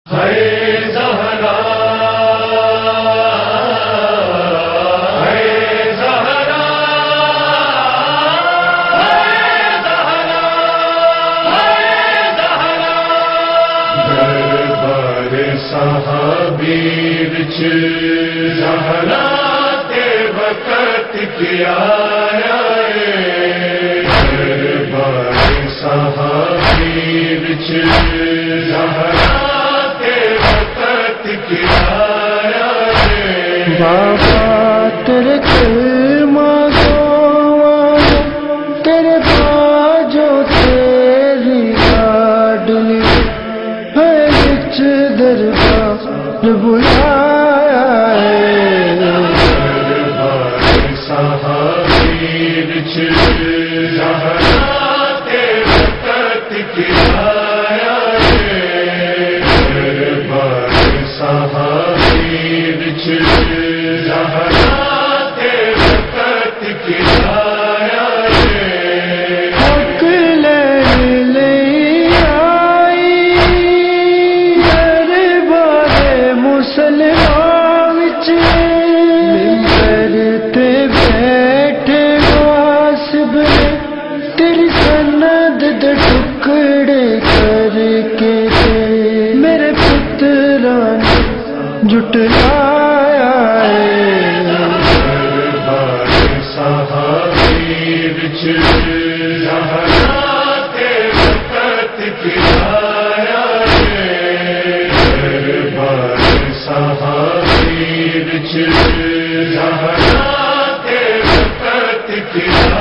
زہرا کے وقت کیا دربار صحابی وچ زہرا کے وقت کیا بابا تیرے کلمہ گواں تیرے باجو تیری لاڈلی ہے وچ دربار بلایا دربار صحابی وچ زہرا کے وقت کیا دربار صحابی وچ زہرا کے وقت کیا حق لے آئی دربار مسلمان وچ ممبر تے بیٹھے غاصب تیری سند دے ٹکڑے کر کے میرے پتراں نے جھٹلایا دربار صحابی وچ زہرا کے وقت کیا دربار صحابی وچ زہرا کے وقت کیا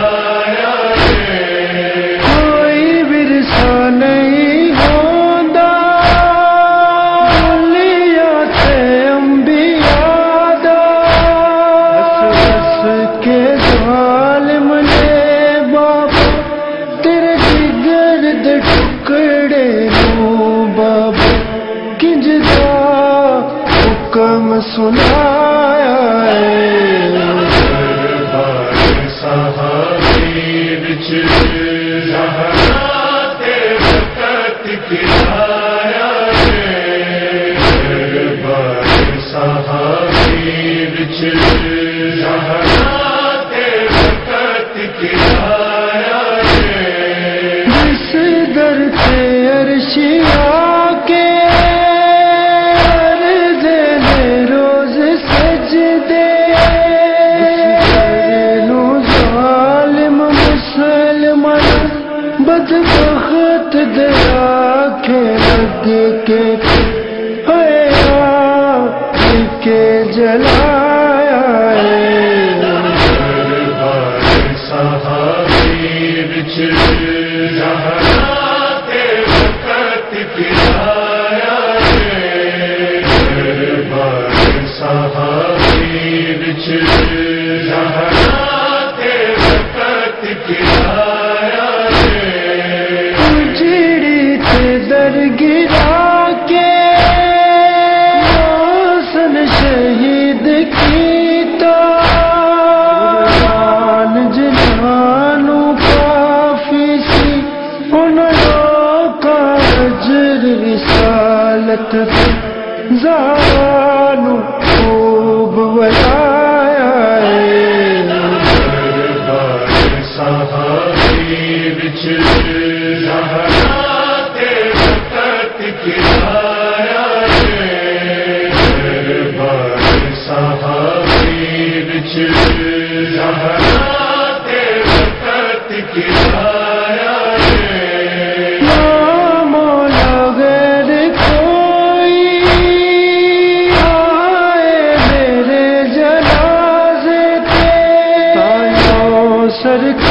کوئی ورثہ نہیں ہوندا اولیاء تے انبیاء دا ہس کے ظالم نے بابا تیرے جگر دے ٹکڑے نو بابا کنج دا حکم سنایا دربار صحابی وچ زہرا کے وقت کیا دربار صحابی وچ زہرا کے وقت کیا جس در تے عرش آکے عرض نے روز سجدے نو ظالم مسلمان بدبخت دے آنکھیں لگ کے کے جلایا دربار صحابی وچ زہرا کے وقت کیا دربار صحابی وچ زہرا کے وقت کیا اجڑی تے در گرا کے حسن شہید کیتا قرآن جنانو کافی سی انہاں لوکاں اجر رسالت تے زانو خوب ولایا دربار صحابی وچ زہرا کے وقت کیا دربار صحابی وچ زہرا کے وقت کیا مولا غیر کوئی آئے میرے جنازے تے آیا سرکار